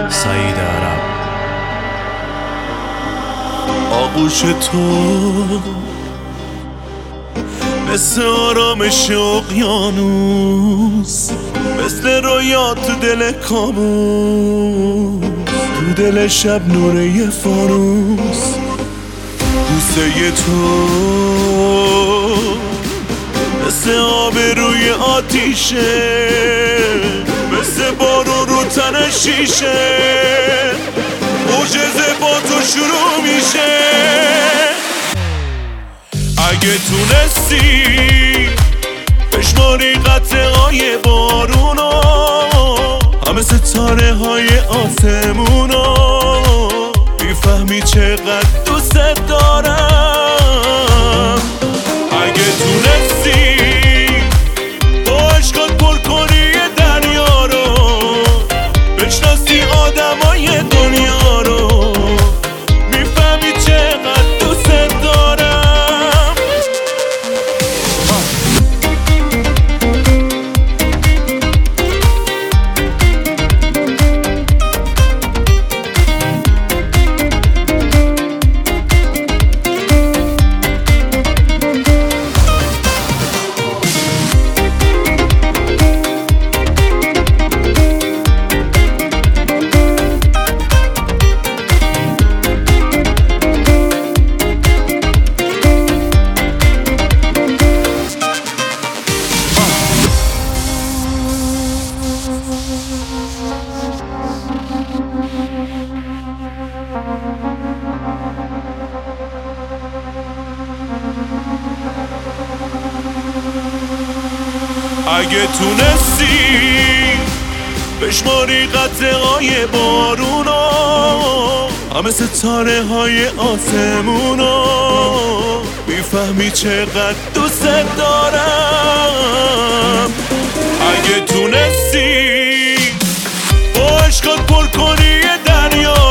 سعید عرب. آغوش تو مثل آرامش اقیانوس، مثل رویا تو دل کابوس، تو دل شب نور یه فانوس. بوسه تو مثل آب روی آتیشه، مثل بارون رو تن شیشه، معجزه با تو شروع میشه. اگه تونستی بشماری قطره‌های بارونو، همه ستاره های آسمونو، میفهمی چقدر دوست دارم. اگه تونستی با عشقات پر کنی دریا رو، بشناسی آدمای دنیا رو، میفهمی چقدر دوست دارم. اگه تونستی بشماری قطره‌های بارونو، همه ستاره های آسمونو، میفهمی چقدر دوست دارم. اگه تونستی با عشقات پر کنی دریا